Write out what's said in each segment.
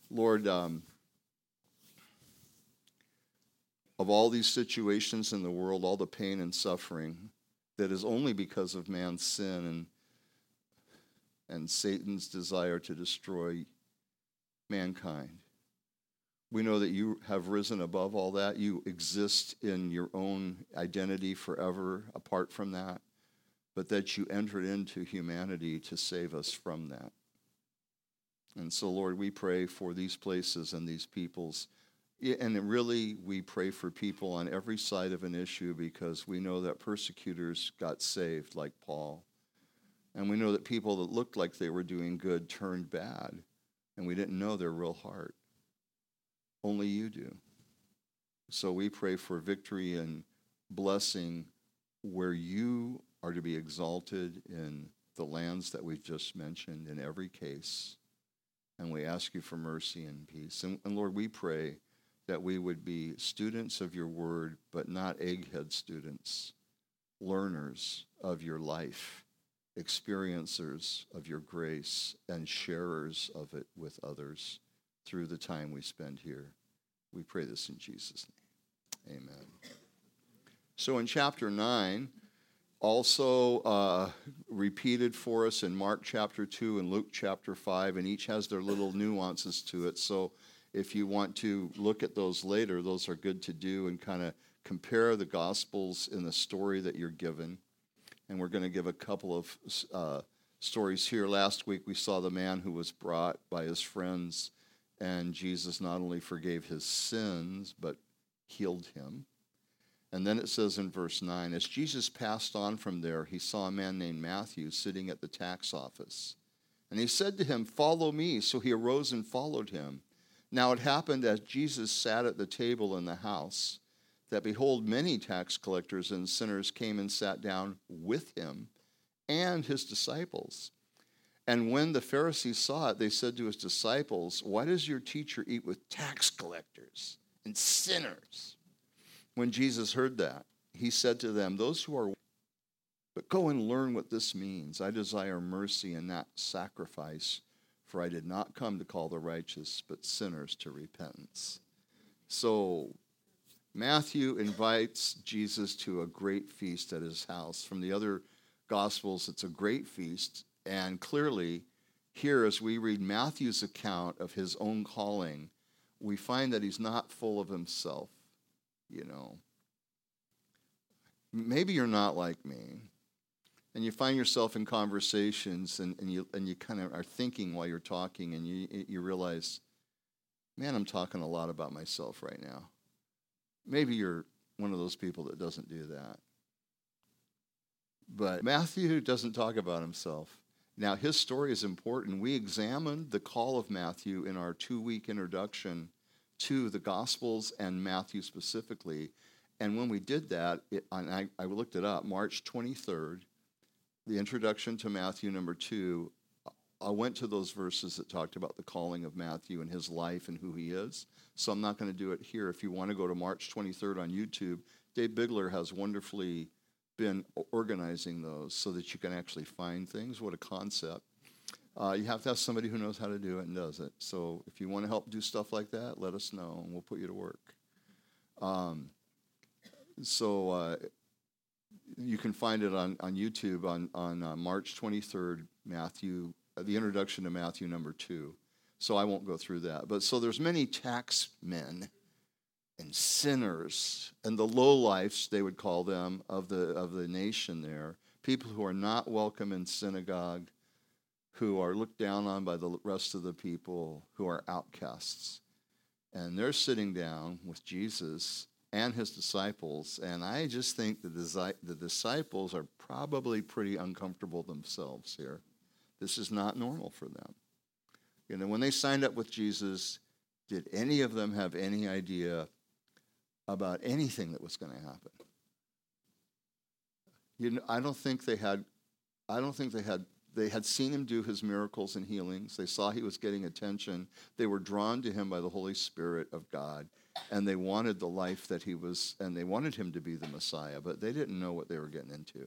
Lord, of all these situations in the world, all the pain and suffering that is only because of man's sin and Satan's desire to destroy mankind. We know that you have risen above all that. You exist in your own identity forever apart from that, but that you entered into humanity to save us from that. And so, Lord, we pray for these places and these peoples. And really, we pray for people on every side of an issue because we know that persecutors got saved, like Paul. And we know that people that looked like they were doing good turned bad, and we didn't know their real heart. Only you do. So we pray for victory and blessing where you are to be exalted in the lands that we've just mentioned in every case. And we ask you for mercy and peace. And Lord, we pray that we would be students of your word, but not egghead students, learners of your life, experiencers of your grace, and sharers of it with others through the time we spend here. We pray this in Jesus' name. Amen. So in chapter 9, also repeated for us in Mark chapter 2 and Luke chapter 5, and each has their little nuances to it. So if you want to look at those later, those are good to do and kind of compare the Gospels in the story that you're given. And we're going to give a couple of stories here. Last week we saw the man who was brought by his friends, and Jesus not only forgave his sins, but healed him. And then it says in verse 9, as Jesus passed on from there, he saw a man named Matthew sitting at the tax office. And he said to him, follow me. So he arose and followed him. Now it happened as Jesus sat at the table in the house, that behold, many tax collectors and sinners came and sat down with him and his disciples. And when the Pharisees saw it, they said to his disciples, why does your teacher eat with tax collectors and sinners? When Jesus heard that, he said to them, those who are, but go and learn what this means. I desire mercy and not sacrifice, for I did not come to call the righteous, but sinners to repentance. So Matthew invites Jesus to a great feast at his house. From the other Gospels, it's a great feast. And clearly, here as we read Matthew's account of his own calling, we find that he's not full of himself, you know. Maybe you're not like me, and you find yourself in conversations and you kind of are thinking while you're talking, and you realize, man, I'm talking a lot about myself right now. Maybe you're one of those people that doesn't do that. But Matthew doesn't talk about himself. Now, his story is important. We examined the call of Matthew in our 2-week introduction to the Gospels and Matthew specifically. And when we did that, I looked it up, March 23rd, the introduction to Matthew number 2, I went to those verses that talked about the calling of Matthew and his life and who he is. So I'm not going to do it here. If you want to go to March 23rd on YouTube, Dave Bigler has wonderfully been organizing those so that you can actually find things. What a concept. You have to have somebody who knows how to do it and does it. So if you want to help do stuff like that, let us know, and we'll put you to work. You can find it on YouTube on March 23rd, Matthew, the introduction to Matthew number 2. So I won't go through that. But so there's many tax men and sinners and the lowlifes, they would call them, of the nation there, people who are not welcome in synagogue, who are looked down on by the rest of the people, who are outcasts. And they're sitting down with Jesus and his disciples, and I just think the disciples are probably pretty uncomfortable themselves here. This is not normal for them. You know, when they signed up with Jesus, did any of them have any idea about anything that was going to happen? You know, I don't think they had. They had seen him do his miracles and healings. They saw he was getting attention. They were drawn to him by the Holy Spirit of God, and they wanted the life that he was, and they wanted him to be the Messiah, but they didn't know what they were getting into.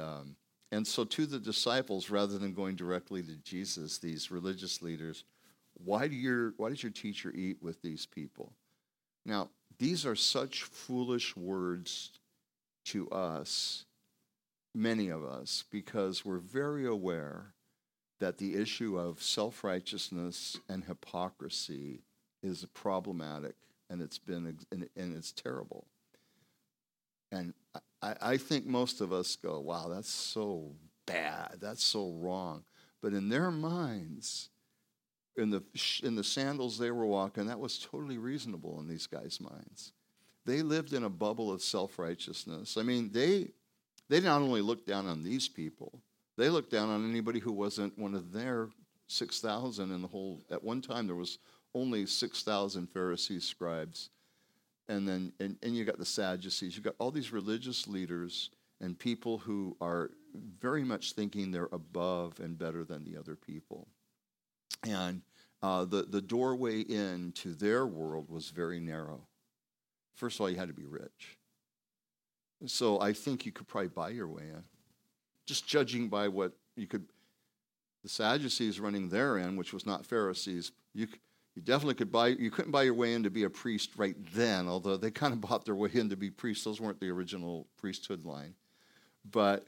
And so to the disciples, rather than going directly to Jesus, these religious leaders why does your teacher eat with these people? Now, these are such foolish words to us, many of us, because we're very aware that the issue of self-righteousness and hypocrisy is problematic, and it's terrible. And I think most of us go, wow, that's so bad, that's so wrong. But in their minds, in the sandals they were walking, that was totally reasonable in these guys' minds. They lived in a bubble of self-righteousness. I mean, they not only looked down on these people, they looked down on anybody who wasn't one of their 6,000 in the whole. At one time, there was only 6,000 Pharisees, scribes, and then you got the Sadducees. You got all these religious leaders and people who are very much thinking they're above and better than the other people. And the doorway into their world was very narrow. First of all, you had to be rich. So I think you could probably buy your way in. Just judging by what you could, the Sadducees running their end, which was not Pharisees, you definitely could buy, you couldn't buy your way in to be a priest right then, although they kind of bought their way in to be priests. Those weren't the original priesthood line. But,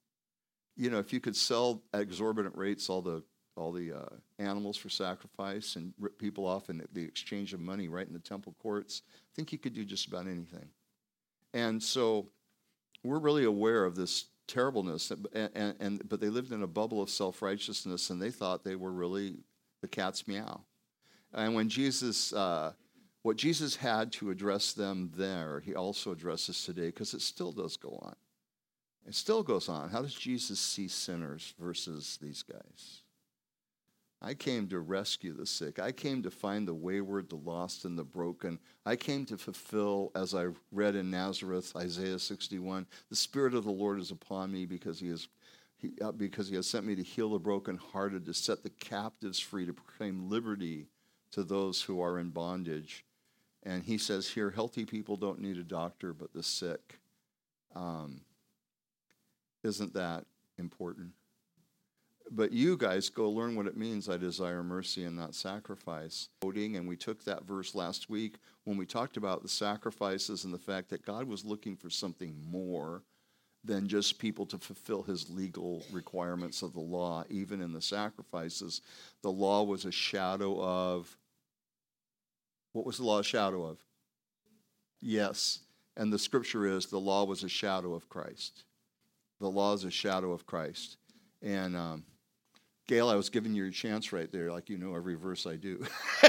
if you could sell at exorbitant rates all the animals for sacrifice and rip people off in the exchange of money right in the temple courts, I think you could do just about anything. And so we're really aware of this terribleness, but they lived in a bubble of self-righteousness, and they thought they were really the cat's meow. And when what Jesus had to address them there, he also addresses today, because it still does go on. It still goes on. How does Jesus see sinners versus these guys? I came to rescue the sick. I came to find the wayward, the lost, and the broken. I came to fulfill, as I read in Nazareth, Isaiah 61, the Spirit of the Lord is upon me because he has sent me to heal the brokenhearted, to set the captives free, to proclaim liberty to those who are in bondage. And he says here, healthy people don't need a doctor, but the sick. Isn't that important? But you guys go learn what it means, I desire mercy and not sacrifice. And we took that verse last week when we talked about the sacrifices and the fact that God was looking for something more than just people to fulfill his legal requirements of the law. Even in the sacrifices, the law was a shadow of, what was the law a shadow of? Yes. And the scripture is the law was a shadow of Christ. The law is a shadow of Christ. And Gail, I was giving you a chance right there, like you know every verse I do.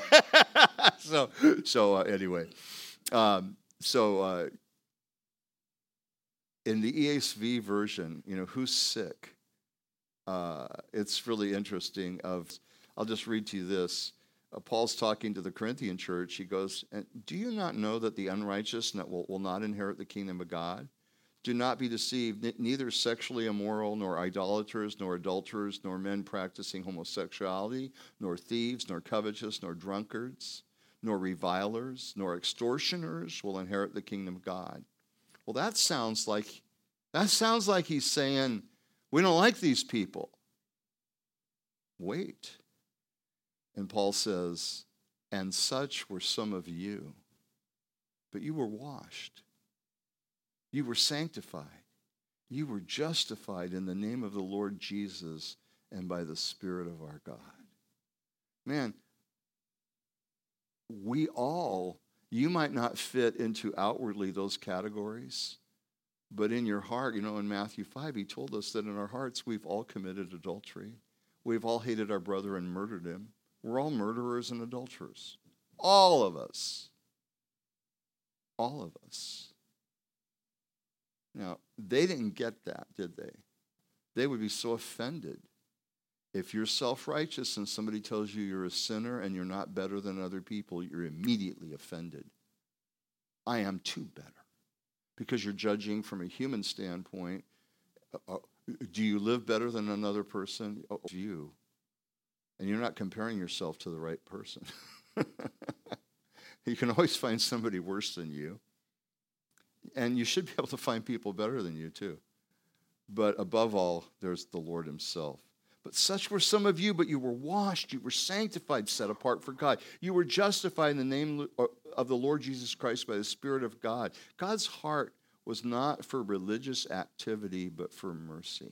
Anyway, in the ESV version, who's sick? It's really interesting. I'll just read to you this. Paul's talking to the Corinthian church. He goes, "Do you not know that the unrighteous will not inherit the kingdom of God? Do not be deceived, neither sexually immoral, nor idolaters, nor adulterers, nor men practicing homosexuality, nor thieves, nor covetous, nor drunkards, nor revilers, nor extortioners will inherit the kingdom of God." Well, that sounds like he's saying, we don't like these people. Wait. And Paul says, and such were some of you, but you were washed. You were sanctified. You were justified in the name of the Lord Jesus and by the Spirit of our God. Man, you might not fit into outwardly those categories, but in your heart, in Matthew 5, he told us that in our hearts we've all committed adultery. We've all hated our brother and murdered him. We're all murderers and adulterers. All of us. All of us. Now, they didn't get that, did they? They would be so offended. If you're self-righteous and somebody tells you you're a sinner and you're not better than other people, you're immediately offended. I am too better. Because you're judging from a human standpoint. Do you live better than another person? Oh, you. And you're not comparing yourself to the right person. You can always find somebody worse than you. And you should be able to find people better than you too. But above all, there's the Lord himself. But such were some of you, but you were washed, you were sanctified, set apart for God. You were justified in the name of the Lord Jesus Christ by the Spirit of God. God's heart was not for religious activity, but for mercy.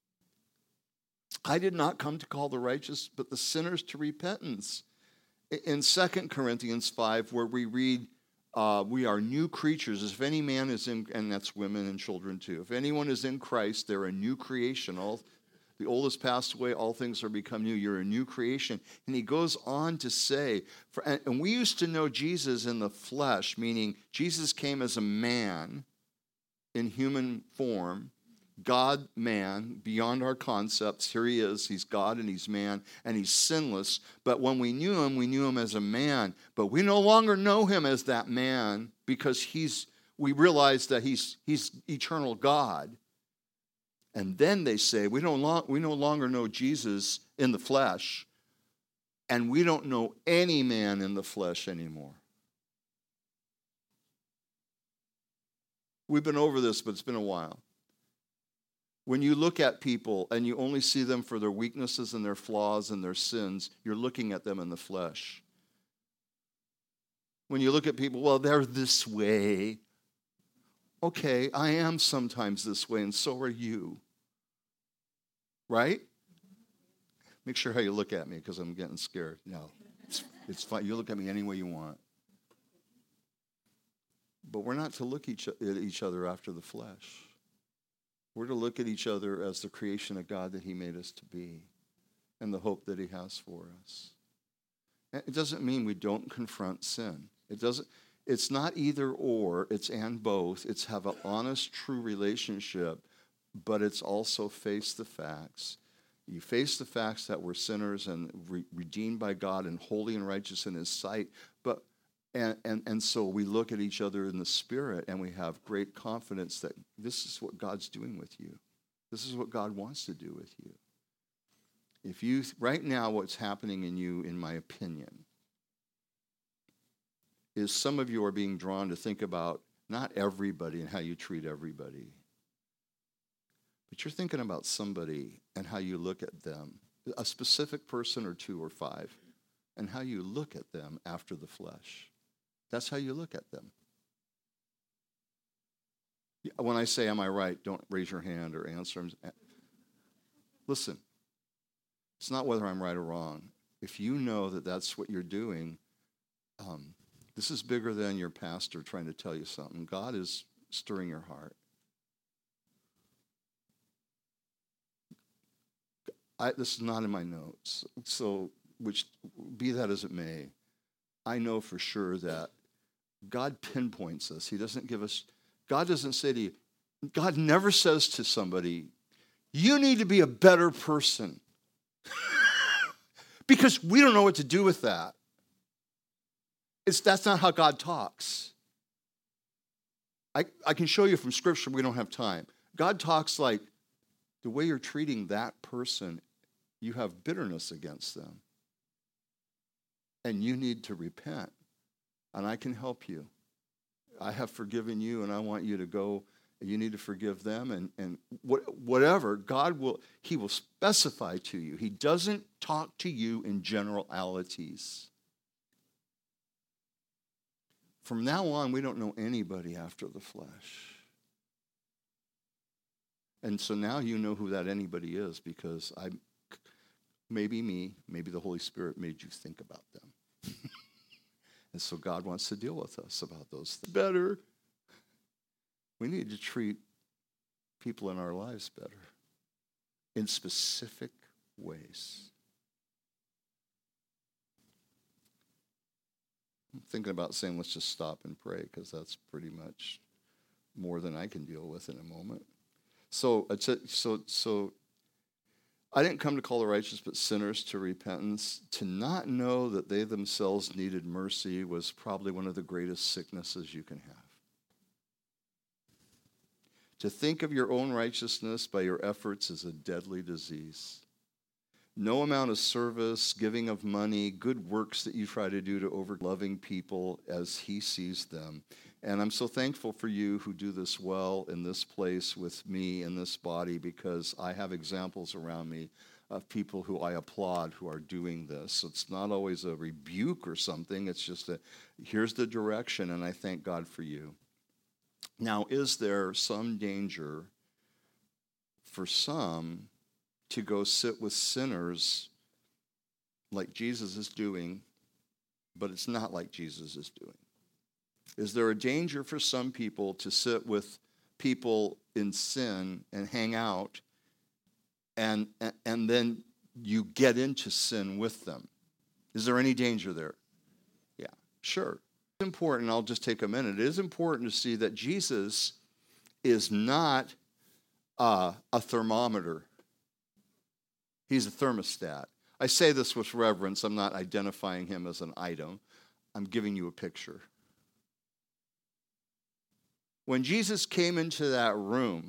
I did not come to call the righteous, but the sinners to repentance. In 2 Corinthians 5, where we read, we are new creatures. If any man is in, and that's women and children too. If anyone is in Christ, they're a new creation. The old has passed away, all things are become new. You're a new creation. And he goes on to say, and we used to know Jesus in the flesh, meaning Jesus came as a man in human form, God, man, beyond our concepts. Here he is. He's God and he's man and he's sinless. But when we knew him as a man. But we no longer know him as that man because we realize that he's eternal God. And then they say, we no longer know Jesus in the flesh, and we don't know any man in the flesh anymore. We've been over this, but it's been a while. When you look at people and you only see them for their weaknesses and their flaws and their sins, you're looking at them in the flesh. When you look at people, well, they're this way. Okay, I am sometimes this way, and so are you. Right? Make sure how you look at me, because I'm getting scared. No, it's fine. You look at me any way you want. But we're not to look at each other after the flesh. We're to look at each other as the creation of God that he made us to be and the hope that he has for us. And it doesn't mean we don't confront sin. It's not either or, it's and both. It's have an honest, true relationship, but it's also face the facts. You face the facts that we're sinners and redeemed by God and holy and righteous in his sight, and so we look at each other in the Spirit and we have great confidence that this is what God's doing with you. This is what God wants to do with you. Right now what's happening in you, in my opinion, is some of you are being drawn to think about not everybody and how you treat everybody, but you're thinking about somebody and how you look at them, a specific person or two or five, and how you look at them after the flesh. That's how you look at them. When I say, am I right, don't raise your hand or answer. Listen, it's not whether I'm right or wrong. If you know that that's what you're doing, this is bigger than your pastor trying to tell you something. God is stirring your heart. This is not in my notes, so which be that as it may, I know for sure that God pinpoints us. He doesn't give us, God doesn't say to you, God never says to somebody, you need to be a better person. Because we don't know what to do with that. That's not how God talks. I can show you from Scripture, we don't have time. God talks like the way you're treating that person, you have bitterness against them. And you need to repent. And I can help you. I have forgiven you, and I want you to go. You need to forgive them, and whatever. He will specify to you. He doesn't talk to you in generalities. From now on, we don't know anybody after the flesh. And so now you know who that anybody is, because maybe the Holy Spirit made you think about them. And so God wants to deal with us about those things better. We need to treat people in our lives better in specific ways. I'm thinking about saying, let's just stop and pray, because that's pretty much more than I can deal with in a moment. So I didn't come to call the righteous, but sinners to repentance. To not know that they themselves needed mercy was probably one of the greatest sicknesses you can have. To think of your own righteousness by your efforts is a deadly disease. No amount of service, giving of money, good works that you try to do to loving people as he sees them. And I'm so thankful for you who do this well in this place with me in this body, because I have examples around me of people who I applaud who are doing this. It's not always a rebuke or something. It's just here's the direction, and I thank God for you. Now, is there some danger for some to go sit with sinners like Jesus is doing, but it's not like Jesus is doing? Is there a danger for some people to sit with people in sin and hang out, and then you get into sin with them? Is there any danger there? Yeah, sure. It's important. I'll just take a minute. It is important to see that Jesus is not a thermometer. He's a thermostat. I say this with reverence. I'm not identifying him as an item. I'm giving you a picture. When Jesus came into that room,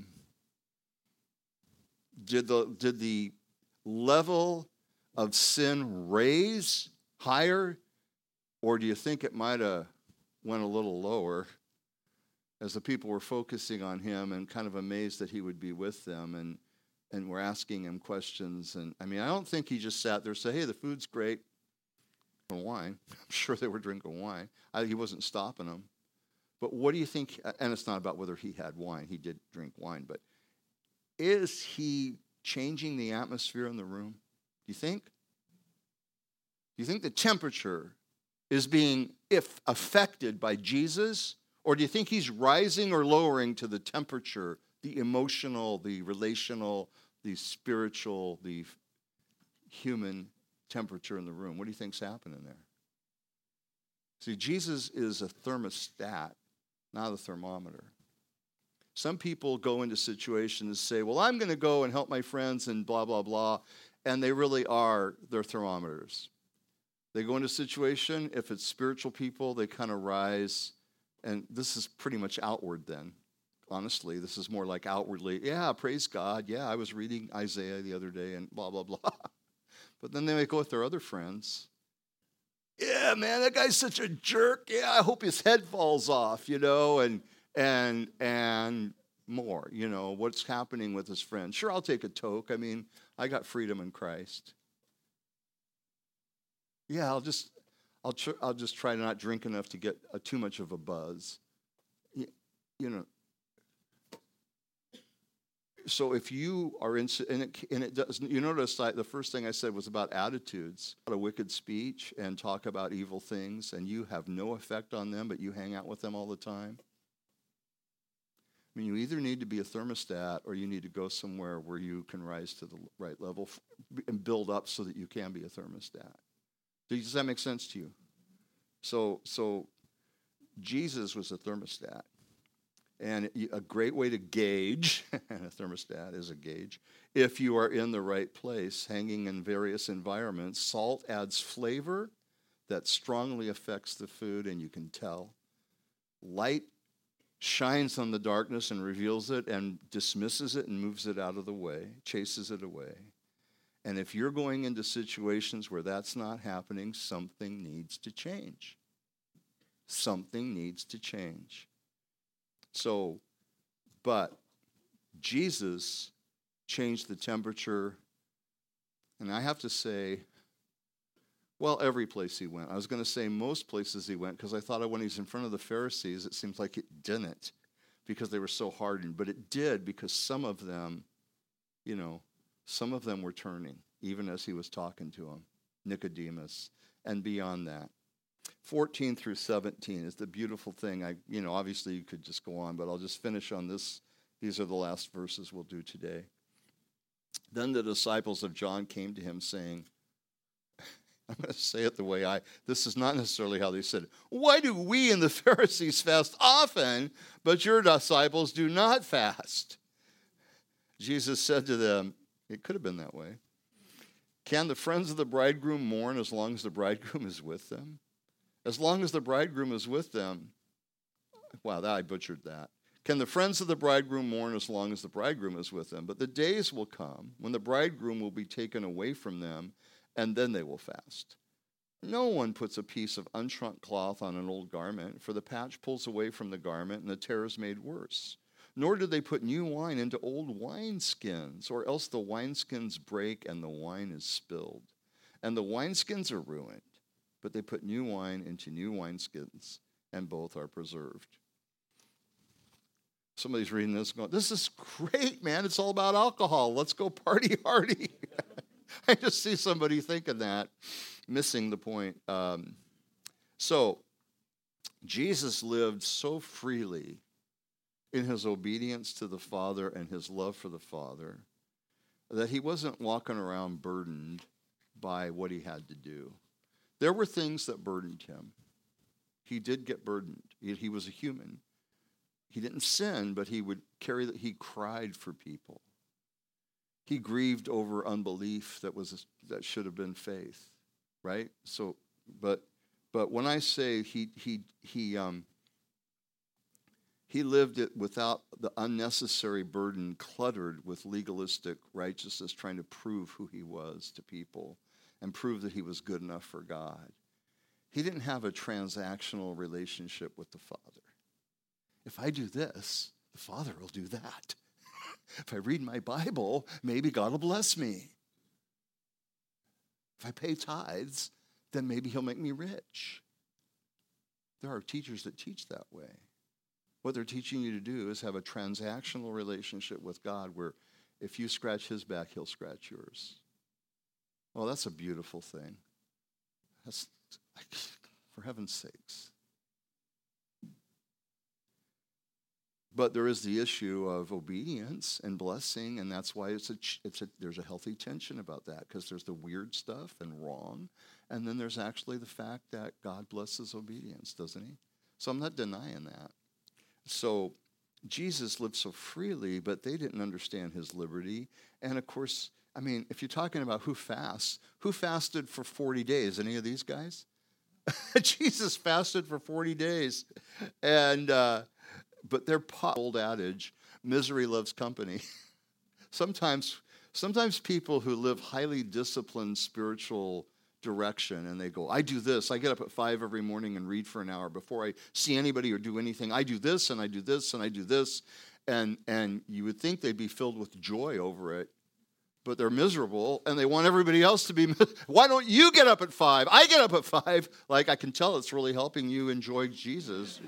did the level of sin raise higher, or do you think it might have went a little lower as the people were focusing on him and kind of amazed that he would be with them and were asking him questions? And I mean, I don't think he just sat there and said, hey, the food's great. Wine. I'm sure they were drinking wine. He wasn't stopping them. But what do you think? And it's not about whether he had wine. He did drink wine. But is he changing the atmosphere in the room? Do you think? Do you think the temperature is being affected by Jesus? Or do you think he's rising or lowering to the temperature, the emotional, the relational, the spiritual, the human temperature in the room? What do you think's happening there? See, Jesus is a thermostat, not a thermometer. Some people go into situations and say, well, I'm going to go and help my friends and blah, blah, blah. And they really are their thermometers. They go into a situation, if it's spiritual people, they kind of rise. And this is pretty much outward then. Honestly, this is more like outwardly. Yeah, praise God. Yeah, I was reading Isaiah the other day and blah, blah, blah. But then they may go with their other friends. Yeah, man, that guy's such a jerk. Yeah, I hope his head falls off, and more, what's happening with his friends. Sure, I'll take a toke. I mean, I got freedom in Christ. Yeah, I'll just try to not drink enough to get too much of a buzz. So if you are in, and it does, notice the first thing I said was about attitudes, a wicked speech and talk about evil things, and you have no effect on them, but you hang out with them all the time. I mean, you either need to be a thermostat or you need to go somewhere where you can rise to the right level and build up so that you can be a thermostat. Does that make sense to you? So Jesus was a thermostat. And a great way to gauge, and a thermostat is a gauge, if you are in the right place, hanging in various environments, salt adds flavor that strongly affects the food, and you can tell. Light shines on the darkness and reveals it and dismisses it and moves it out of the way, chases it away. And if you're going into situations where that's not happening, something needs to change. Something needs to change. So, but Jesus changed the temperature, and I have to say, well, every place he went. I was going to say most places he went, because I thought when he's in front of the Pharisees, it seems like it didn't, because they were so hardened. But it did, because some of them were turning, even as he was talking to them, Nicodemus, and beyond that. 14 through 17 is the beautiful thing. Obviously you could just go on, but I'll just finish on this. These are the last verses we'll do today. Then the disciples of John came to him saying, I'm going to say it the way this is not necessarily how they said it. Why do we and the Pharisees fast often, but your disciples do not fast? Jesus said to them, it could have been that way. Can the friends of the bridegroom mourn as long as the bridegroom is with them? As long as the bridegroom is with them. Wow, I butchered that. Can the friends of the bridegroom mourn as long as the bridegroom is with them? But the days will come when the bridegroom will be taken away from them, and then they will fast. No one puts a piece of unshrunk cloth on an old garment, for the patch pulls away from the garment, and the tear is made worse. Nor do they put new wine into old wineskins, or else the wineskins break and the wine is spilled. And the wineskins are ruined, but they put new wine into new wineskins, and both are preserved. Somebody's reading this going, this is great, man. It's all about alcohol. Let's go party hardy. I just see somebody thinking that, missing the point. So Jesus lived so freely in his obedience to the Father and his love for the Father that he wasn't walking around burdened by what he had to do. There were things that burdened him. He did get burdened. He was a human. He didn't sin, but he would carry that. He cried for people. He grieved over unbelief that should have been faith, right? So, but when I say he lived it without the unnecessary burden, cluttered with legalistic righteousness, trying to prove who he was to people and prove that he was good enough for God. He didn't have a transactional relationship with the Father. If I do this, the Father will do that. If I read my Bible, maybe God will bless me. If I pay tithes, then maybe he'll make me rich. There are teachers that teach that way. What they're teaching you to do is have a transactional relationship with God where if you scratch his back, he'll scratch yours. Well, that's a beautiful thing. That's, for heaven's sakes. But there is the issue of obedience and blessing, and that's why there's a healthy tension about that, because there's the weird stuff and wrong, and then there's actually the fact that God blesses obedience, doesn't he? So I'm not denying that. So Jesus lived so freely, but they didn't understand his liberty. And of course, I mean, if you're talking about who fasted for 40 days? Any of these guys? Jesus fasted for 40 days. And but their old adage, misery loves company. Sometimes people who live highly disciplined spiritual direction and they go, I do this. I get up at 5 every morning and read for an hour before I see anybody or do anything. I do this and I do this and I do this. And you would think they'd be filled with joy over it, but they're miserable and they want everybody else to be. Why don't you get up at 5? I get up at 5. Like, I can tell it's really helping you enjoy Jesus.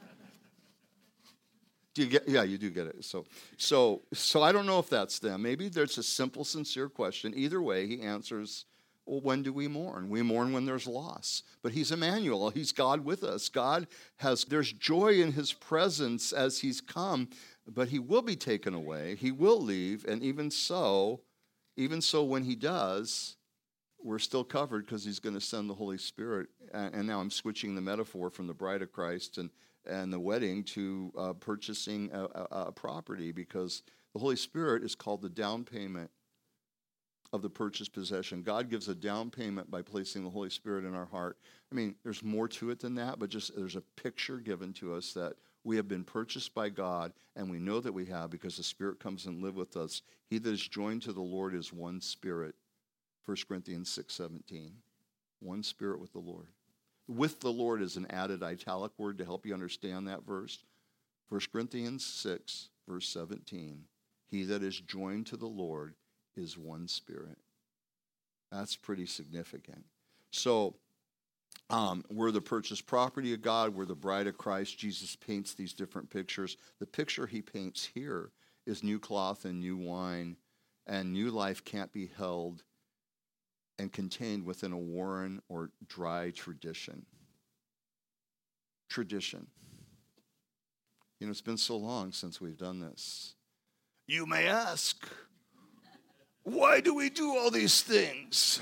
Do you get? Yeah, you do get it. So I don't know if that's them. Maybe there's a simple, sincere question. Either way, he answers, well, when do we mourn? We mourn when there's loss. But he's Emmanuel. He's God with us. There's joy in his presence as he's come, but he will be taken away. He will leave. And even so when he does, we're still covered because he's going to send the Holy Spirit. And now I'm switching the metaphor from the bride of Christ and the wedding to purchasing a property, because the Holy Spirit is called the down payment of the purchased possession. God gives a down payment by placing the Holy Spirit in our heart. I mean, there's more to it than that, but just there's a picture given to us that we have been purchased by God, and we know that we have because the Spirit comes and lives with us. He that is joined to the Lord is one spirit. 1 Corinthians 6:17. One spirit with the Lord. With the Lord is an added italic word to help you understand that verse. 1 Corinthians 6, verse 17. He that is joined to the Lord is one spirit. That's pretty significant. So we're the purchased property of God. We're the bride of Christ. Jesus paints these different pictures. The picture he paints here is new cloth and new wine, and new life can't be held and contained within a worn or dry tradition. Tradition. You know, it's been so long since we've done this. You may ask, why do we do all these things?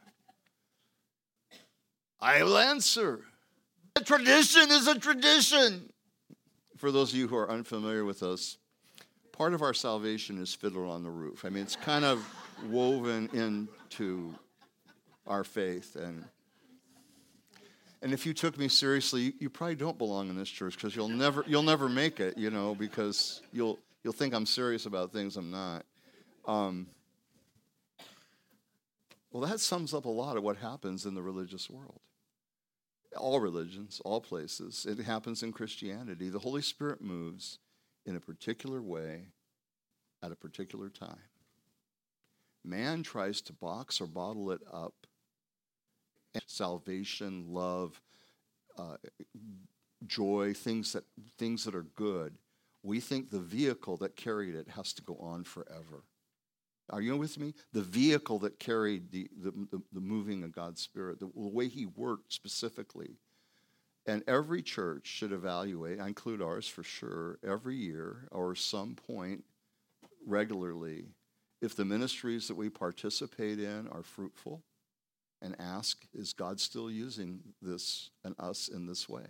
I will answer. A tradition is a tradition. For those of you who are unfamiliar with us, part of our salvation is Fiddler on the Roof. I mean, it's kind of woven into our faith. And if you took me seriously, you probably don't belong in this church, because you'll never make it, you know, because you'll think I'm serious about things I'm not. Well, that sums up a lot of what happens in the religious world. All religions, all places. It happens in Christianity. The Holy Spirit moves in a particular way at a particular time. Man tries to box or bottle it up. Salvation, love, joy, things that are good. We think the vehicle that carried it has to go on forever. Are you with me? The vehicle that carried the moving of God's Spirit, the way He worked specifically. And every church should evaluate, I include ours for sure, every year or some point regularly, if the ministries that we participate in are fruitful, and ask, is God still using this and us in this way?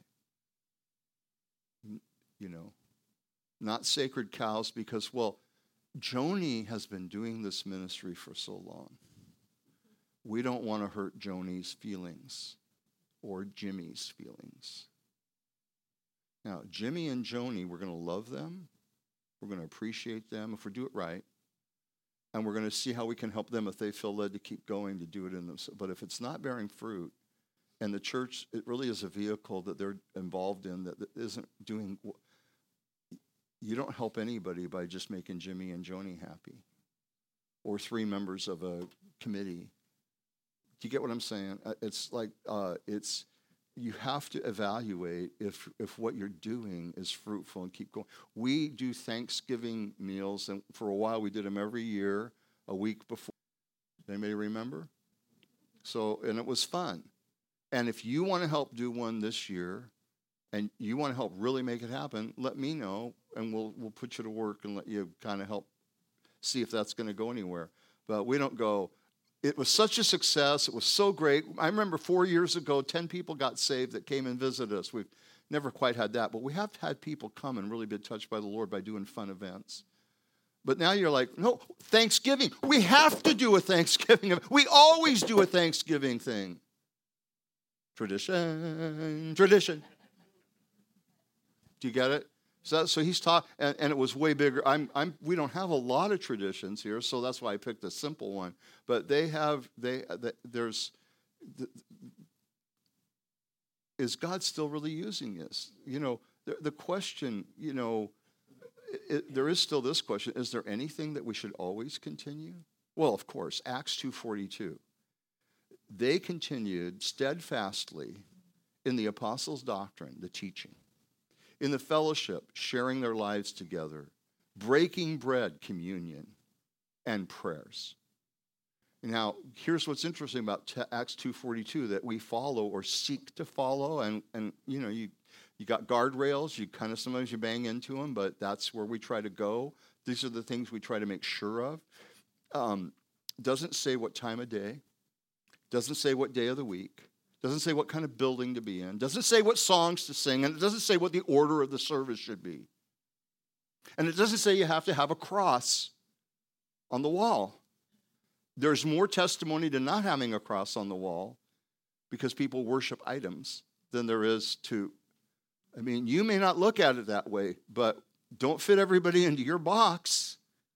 You know, not sacred cows because, well, Joni has been doing this ministry for so long. We don't want to hurt Joni's feelings or Jimmy's feelings. Now, Jimmy and Joni, we're going to love them. We're going to appreciate them if we do it right. And we're going to see how we can help them if they feel led to keep going to do it in themselves. But if it's not bearing fruit, and the church, it really is a vehicle that they're involved in that isn't doing, you don't help anybody by just making Jimmy and Joni happy. Or 3 members of a committee. Do you get what I'm saying? It's like, you have to evaluate if what you're doing is fruitful and keep going. We do Thanksgiving meals, and for a while we did them every year, a week before. Anybody remember? So, and it was fun. And if you want to help do one this year, and you want to help really make it happen, let me know, and we'll put you to work and let you kind of help see if that's going to go anywhere. But we don't go, it was such a success. It was so great. I remember 4 years ago, 10 people got saved that came and visited us. We've never quite had that, but we have had people come and really been touched by the Lord by doing fun events. But now you're like, no, Thanksgiving. We have to do a Thanksgiving. We always do a Thanksgiving thing. Tradition. Do you get it? So he's talking, and it was way bigger. We don't have a lot of traditions here, so that's why I picked a simple one. But is God still really using this? You know, the question, you know, there is still this question: is there anything that we should always continue? Well, of course, Acts 2:42. They continued steadfastly in the apostles' doctrine, the teaching, in the fellowship, sharing their lives together, breaking bread, communion, and prayers. Now, here's what's interesting about Acts 2:42 that we follow or seek to follow, and you know, you got guardrails, you kind of sometimes you bang into them, but that's where we try to go. These are the things we try to make sure of. Doesn't say what time of day, doesn't say what day of the week, doesn't say what kind of building to be in, doesn't say what songs to sing, and it doesn't say what the order of the service should be. And it doesn't say you have to have a cross on the wall. There's more testimony to not having a cross on the wall because people worship items than there is to, I mean, you may not look at it that way, but don't fit everybody into your box.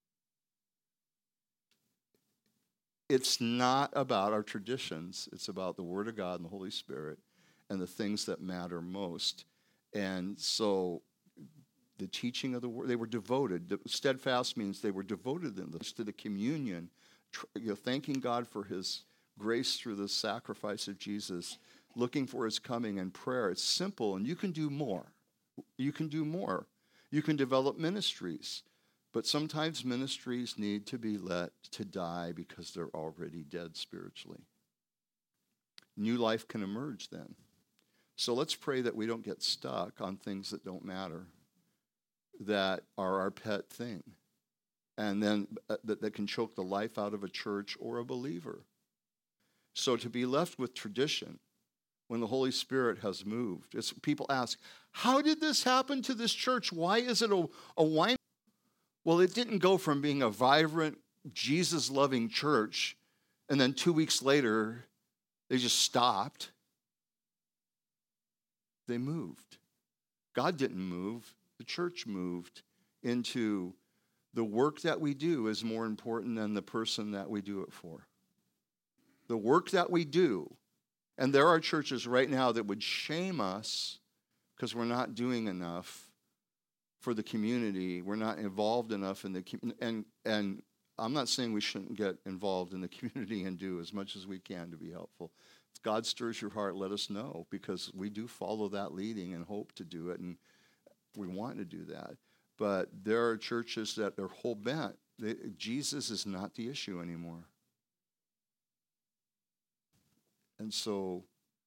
It's not about our traditions. It's about the Word of God and the Holy Spirit and the things that matter most. And so the teaching of the Word, they were devoted. Steadfast means they were devoted to the communion, you know, thanking God for His grace through the sacrifice of Jesus, looking for His coming and prayer. It's simple, and you can do more. You can do more. You can develop ministries. But sometimes ministries need to be let to die because they're already dead spiritually. New life can emerge then. So let's pray that we don't get stuck on things that don't matter, that are our pet thing, and then that can choke the life out of a church or a believer. So to be left with tradition when the Holy Spirit has moved. People ask, how did this happen to this church? Why is it a wine? Well, it didn't go from being a vibrant, Jesus-loving church, and then 2 weeks later, they just stopped. They moved. God didn't move. The church moved into the work that we do is more important than the person that we do it for. The work that we do, and there are churches right now that would shame us because we're not doing enough for the community. We're not involved enough in the and I'm not saying we shouldn't get involved in the community and do as much as we can to be helpful. If God stirs your heart, let us know, because we do follow that leading and hope to do it, and we want to do that. But there are churches that are whole bent. Jesus is not the issue anymore. And so,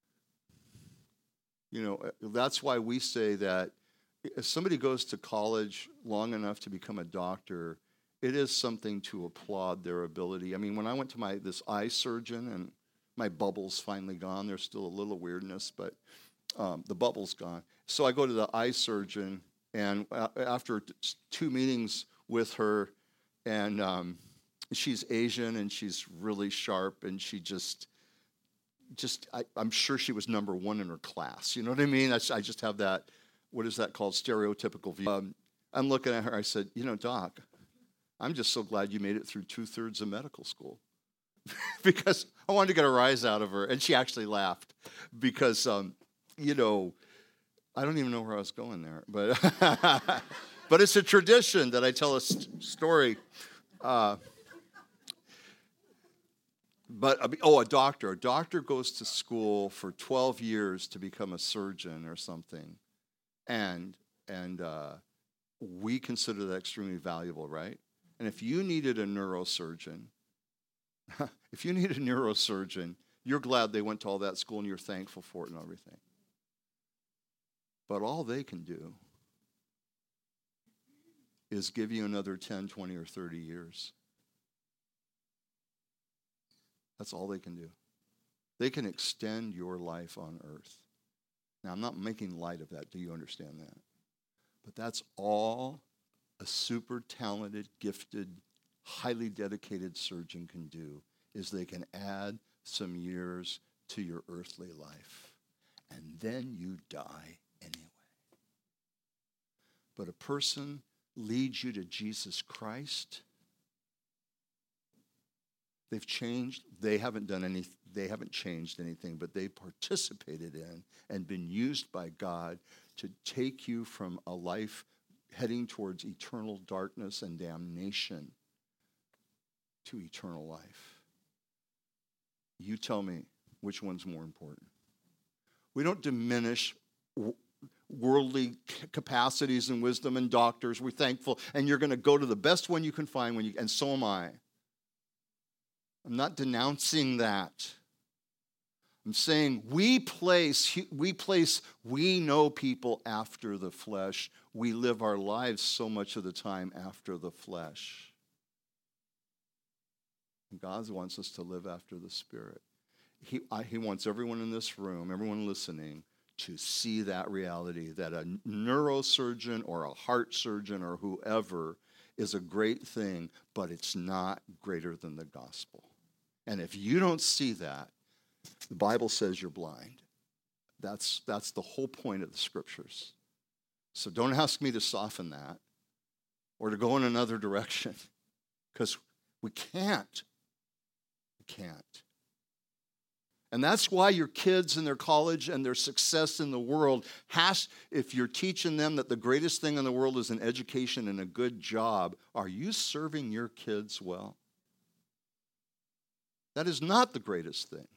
that's why we say that if somebody goes to college long enough to become a doctor, it is something to applaud their ability. I mean, when I went to this eye surgeon, and my bubble's finally gone, there's still a little weirdness, but the bubble's gone. So I go to the eye surgeon, and after 2 meetings with her, and she's Asian, and she's really sharp, and she I'm sure she was number one in her class. You know what I mean? I just have that, what is that called, stereotypical view. I'm looking at her, I said, Doc, I'm just so glad you made it through 2/3 of medical school. Because I wanted to get a rise out of her. And she actually laughed because, I don't even know where I was going there. But but it's a tradition that I tell a story. A doctor. A doctor goes to school for 12 years to become a surgeon or something. And we consider that extremely valuable, right? And if you needed a neurosurgeon, you're glad they went to all that school and you're thankful for it and everything. But all they can do is give you another 10, 20, or 30 years. That's all they can do. They can extend your life on earth. Now, I'm not making light of that. Do you understand that? But that's all a super talented, gifted, highly dedicated surgeon can do, is they can add some years to your earthly life. And then you die anyway. But a person leads you to Jesus Christ. They've changed. They haven't changed anything, but they participated in and been used by God to take you from a life heading towards eternal darkness and damnation to eternal life. You tell me which one's more important. We don't diminish worldly capacities and wisdom and doctors. We're thankful, and you're going to go to the best one you can find and so am I. I'm not denouncing that. I'm saying we know people after the flesh. We live our lives so much of the time after the flesh. And God wants us to live after the Spirit. He wants everyone in this room, everyone listening, to see that reality, that a neurosurgeon or a heart surgeon or whoever is a great thing, but it's not greater than the gospel. And if you don't see that, the Bible says you're blind. That's the whole point of the scriptures. So don't ask me to soften that or to go in another direction, because we can't. We can't. And that's why your kids in their college and their success in the world if you're teaching them that the greatest thing in the world is an education and a good job, are you serving your kids well? That is not the greatest thing.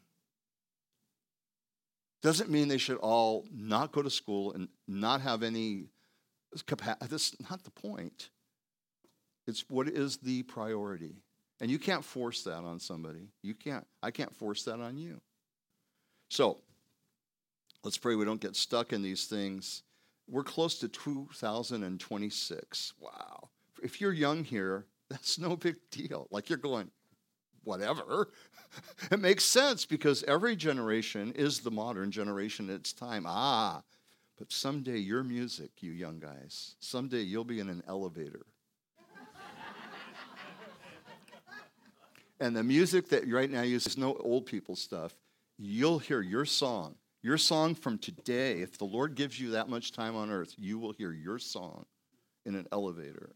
Doesn't mean they should all not go to school and not have any capacity. That's not the point. It's what is the priority. And you can't force that on somebody. I can't force that on you. So, let's pray we don't get stuck in these things. We're close to 2026. Wow. If you're young here, that's no big deal. Like, you're going, whatever. It makes sense, because every generation is the modern generation at its time. But someday your music, you young guys, someday you'll be in an elevator. And the music that right now uses no old people stuff. You'll hear your song from today. If the Lord gives you that much time on earth, you will hear your song in an elevator.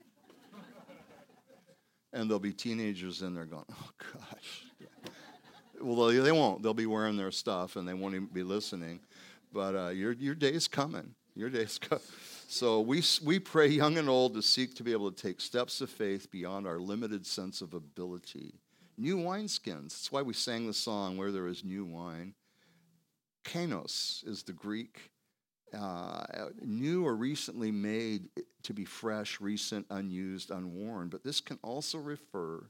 And there'll be teenagers in there going, oh, gosh. Well, they won't. They'll be wearing their stuff, and they won't even be listening. But your day's coming. Your days go. So we pray, young and old, to seek to be able to take steps of faith beyond our limited sense of ability. New wineskins. That's why we sang the song, Where There Is New Wine. Kainos is the Greek. New or recently made to be fresh, recent, unused, unworn. But this can also refer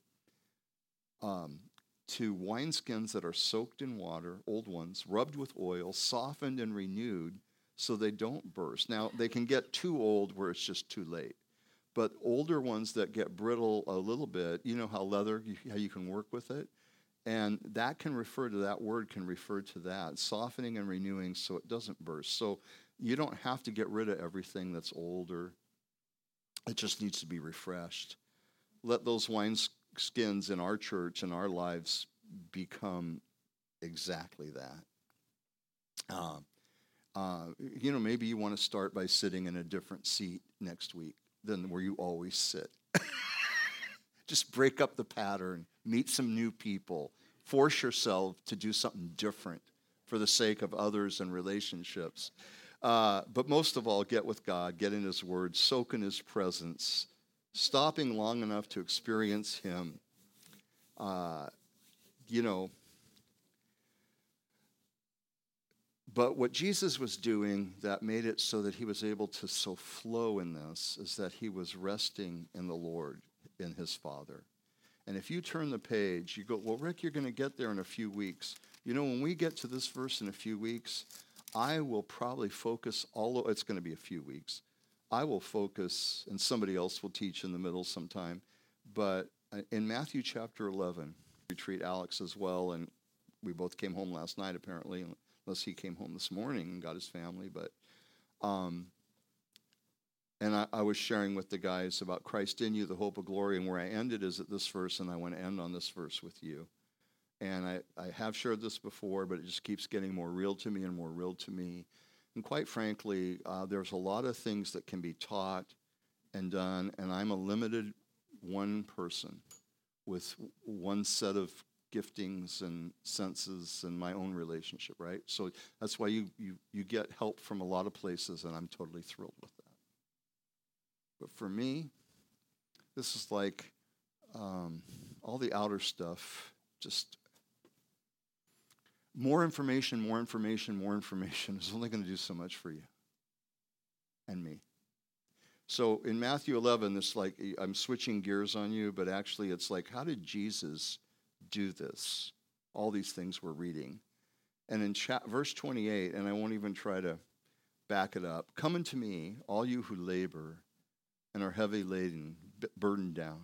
to wineskins that are soaked in water, old ones, rubbed with oil, softened and renewed so they don't burst. Now, they can get too old where it's just too late. But older ones that get brittle a little bit, you know how leather, how you can work with it? And that can refer to, that word can refer to that, softening and renewing so it doesn't burst. So you don't have to get rid of everything that's older. It just needs to be refreshed. Let those wineskins in our church and our lives become exactly that. Maybe you want to start by sitting in a different seat next week than where you always sit. Just break up the pattern, meet some new people, force yourself to do something different for the sake of others and relationships. But most of all, get with God, get in His Word, soak in His presence, stopping long enough to experience Him. But what Jesus was doing that made it so that He was able to so flow in this is that He was resting in the Lord, in His Father. And if you turn the page, you go, well, Rick, you're going to get there in a few weeks. You know, when we get to this verse in a few weeks, I will probably focus it's going to be a few weeks. I will focus, and somebody else will teach in the middle sometime. But in Matthew chapter 11, we treat Alex as well, and we both came home last night apparently, unless he came home this morning and got his family. But and I was sharing with the guys about Christ in you, the hope of glory, and where I ended is at this verse, and I want to end on this verse with you. And I have shared this before, but it just keeps getting more real to me and more real to me. And quite frankly, there's a lot of things that can be taught and done, and I'm a limited one person with one set of giftings and senses and my own relationship, right? So that's why you get help from a lot of places, and I'm totally thrilled with that. But for me, this is like all the outer stuff, just more information is only going to do so much for you and me. So in Matthew 11, it's like, I'm switching gears on you, but actually it's like, how did Jesus do this? All these things we're reading. And in verse 28, and I won't even try to back it up, come unto me, all you who labor and are heavy laden, burdened down,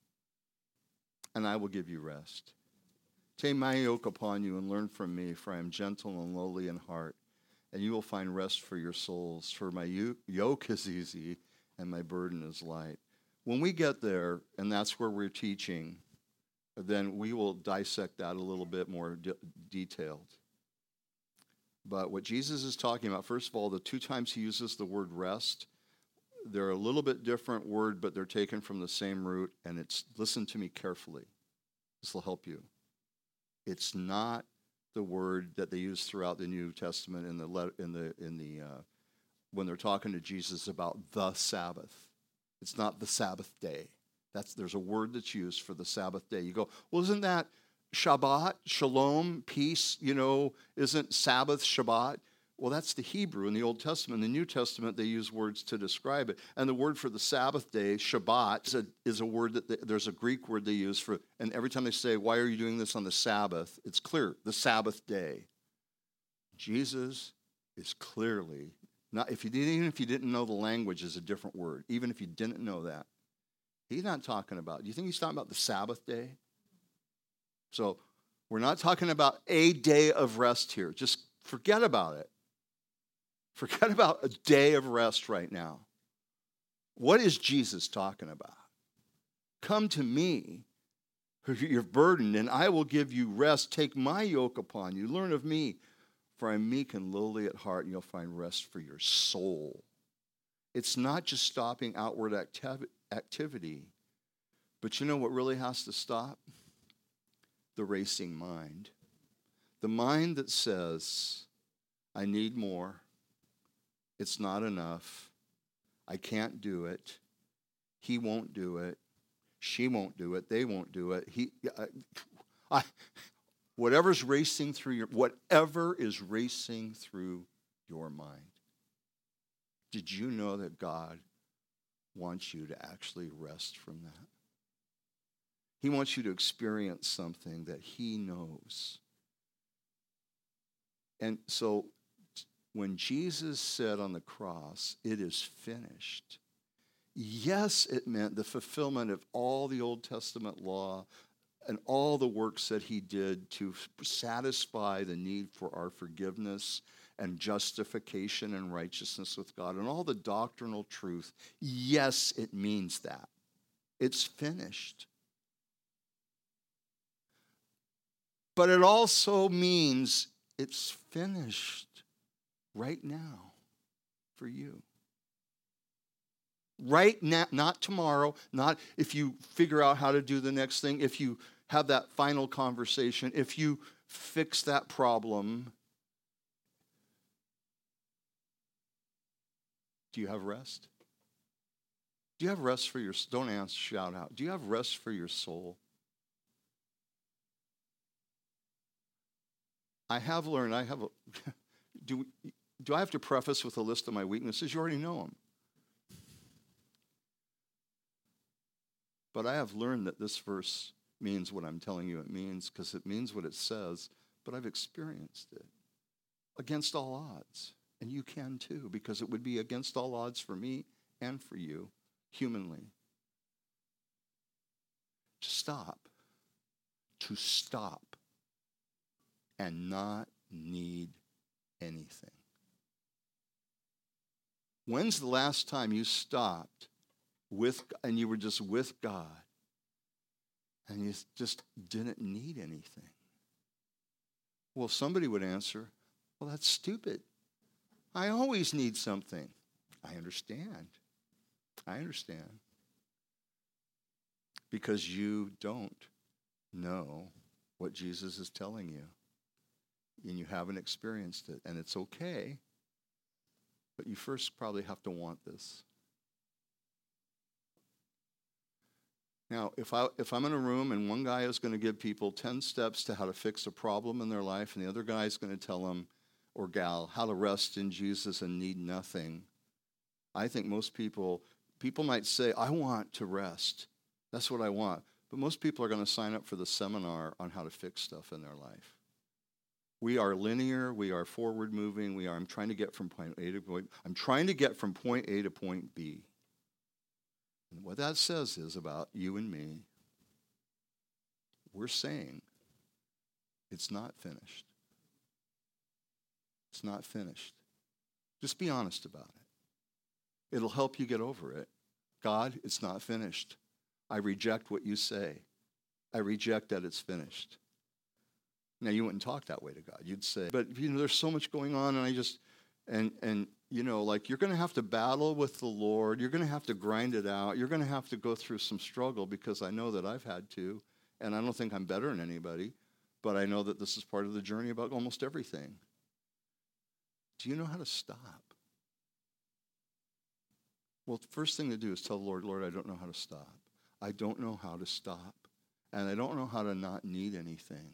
and I will give you rest. Take my yoke upon you and learn from me, for I am gentle and lowly in heart, and you will find rest for your souls. For my yoke is easy and my burden is light. When we get there, and that's where we're teaching, then we will dissect that a little bit more detailed. But what Jesus is talking about, first of all, the two times he uses the word rest, they're a little bit different word, but they're taken from the same root, and it's, listen to me carefully. This will help you. It's not the word that they use throughout the New Testament when they're talking to Jesus about the Sabbath. It's not the Sabbath day. There's a word that's used for the Sabbath day. You go, well, isn't that Shabbat, Shalom, peace? Isn't Sabbath Shabbat? Well, that's the Hebrew in the Old Testament. In the New Testament, they use words to describe it. And the word for the Sabbath day, Shabbat, is a word that there's a Greek word they use for, and every time they say, why are you doing this on the Sabbath? It's clear, the Sabbath day. Jesus is clearly, even if you didn't know the language is a different word, even if you didn't know that, he's not talking about, do you think he's talking about the Sabbath day? So we're not talking about a day of rest here. Just forget about it. Forget about a day of rest right now. What is Jesus talking about? Come to me, you're burdened, and I will give you rest. Take my yoke upon you. Learn of me, for I'm meek and lowly at heart, and you'll find rest for your soul. It's not just stopping outward activity, but you know what really has to stop? The racing mind. The mind that says, I need more. It's not enough. I can't do it. He won't do it. She won't do it. They won't do it. Whatever is racing through your mind. Did you know that God wants you to actually rest from that? He wants you to experience something that he knows. And so when Jesus said on the cross, "It is finished," yes, it meant the fulfillment of all the Old Testament law and all the works that he did to satisfy the need for our forgiveness and justification and righteousness with God and all the doctrinal truth. Yes, it means that. It's finished. But it also means it's finished right now for you. Right now, not tomorrow, not if you figure out how to do the next thing, if you have that final conversation, if you fix that problem. Do you have rest? Do you have rest for your, don't answer, shout out. Do you have rest for your soul? I have learned, do I have to preface with a list of my weaknesses? You already know them. But I have learned that this verse means what I'm telling you it means, because it means what it says, but I've experienced it against all odds. And you can too, because it would be against all odds for me and for you, humanly. To stop and not need anything. When's the last time you stopped and you were just with God and you just didn't need anything? Well, somebody would answer, well, that's stupid. I always need something. I understand. Because you don't know what Jesus is telling you. And you haven't experienced it. And it's okay. But you first probably have to want this. Now, if I'm in a room and one guy is going to give people 10 steps to how to fix a problem in their life, and the other guy is going to tell them, or gal, how to rest in Jesus and need nothing, I think most people might say, I want to rest. That's what I want. But most people are going to sign up for the seminar on how to fix stuff in their life. We are linear. We are forward moving. I'm trying to get from point A to point. I'm trying to get from point A to point B. And what that says is about you and me. We're saying it's not finished. It's not finished. Just be honest about it. It'll help you get over it. God, it's not finished. I reject what you say. I reject that it's finished. Now, you wouldn't talk that way to God. You'd say, but, there's so much going on, and you're going to have to battle with the Lord. You're going to have to grind it out. You're going to have to go through some struggle, because I know that I've had to, and I don't think I'm better than anybody, but I know that this is part of the journey about almost everything. Do you know how to stop? Well, the first thing to do is tell the Lord, I don't know how to stop. I don't know how to stop, and I don't know how to not need anything.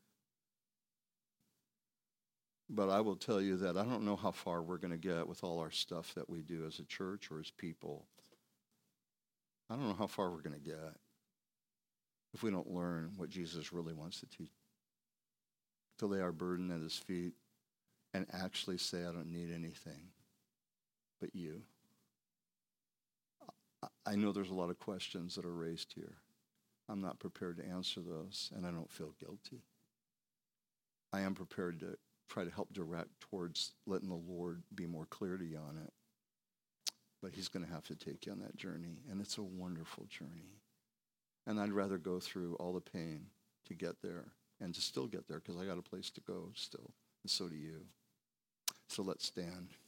But I will tell you that I don't know how far we're going to get with all our stuff that we do as a church or as people. I don't know how far we're going to get if we don't learn what Jesus really wants to teach. To lay our burden at his feet and actually say, I don't need anything but you. I know there's a lot of questions that are raised here. I'm not prepared to answer those, and I don't feel guilty. I am prepared to try to help direct towards letting the Lord be more clear to you on it. But he's going to have to take you on that journey, and it's a wonderful journey. And I'd rather go through all the pain to get there and to still get there, because I got a place to go still, and so do you. So let's stand.